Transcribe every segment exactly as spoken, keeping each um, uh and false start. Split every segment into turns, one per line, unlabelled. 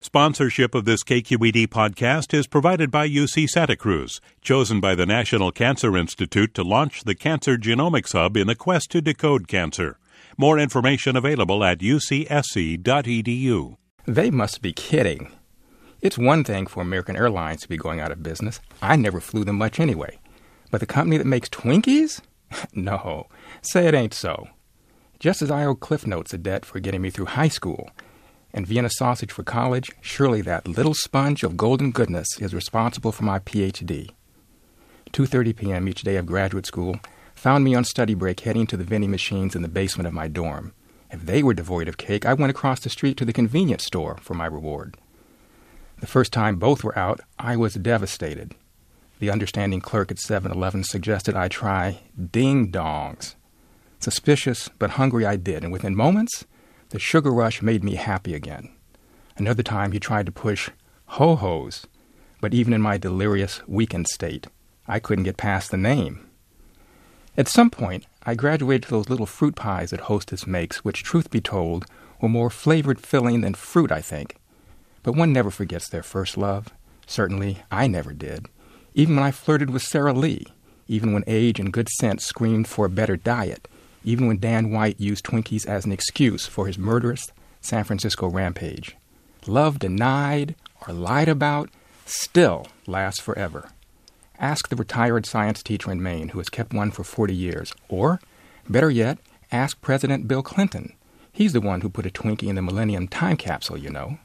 Sponsorship of this K Q E D podcast is provided by U C Santa Cruz, chosen by the National Cancer Institute to launch the Cancer Genomics Hub in the quest to decode cancer. More information available at u c s c dot e d u.
They must be kidding. It's one thing for American Airlines to be going out of business. I never flew them much anyway. But the company that makes Twinkies? No, say it ain't so. Just as I owe Cliff Notes a debt for getting me through high school and Vienna sausage for college, surely that little sponge of golden goodness is responsible for my P H D. two thirty p.m. each day of graduate school found me on study break heading to the vending machines in the basement of my dorm. If they were devoid of cake, I went across the street to the convenience store for my reward. The first time both were out, I was devastated. The understanding clerk at seven eleven suggested I try ding-dongs. Suspicious but hungry I did, and within moments, the sugar rush made me happy again. Another time he tried to push ho-hos, but even in my delirious, weakened state, I couldn't get past the name. At some point, I graduated to those little fruit pies that Hostess makes, which, truth be told, were more flavored filling than fruit, I think. But one never forgets their first love. Certainly, I never did. Even when I flirted with Sara Lee, even when age and good sense screamed for a better diet, even when Dan White used Twinkies as an excuse for his murderous San Francisco rampage. Love denied or lied about still lasts forever. Ask the retired science teacher in Maine who has kept one for forty years. Or, better yet, ask President Bill Clinton. He's the one who put a Twinkie in the Millennium Time Capsule, you know.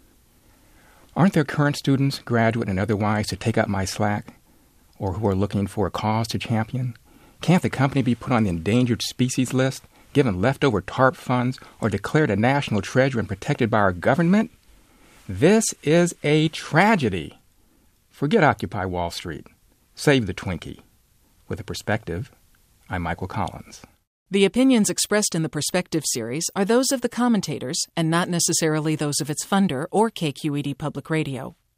Aren't there current students, graduate and otherwise, to take up my slack? Or who are looking for a cause to champion? Can't the company be put on the endangered species list, given leftover TARP funds, or declared a national treasure and protected by our government? This is a tragedy. Forget Occupy Wall Street. Save the Twinkie. With a perspective, I'm Michael Collins.
The opinions expressed in the Perspective series are those of the commentators and not necessarily those of its funder or K Q E D Public Radio.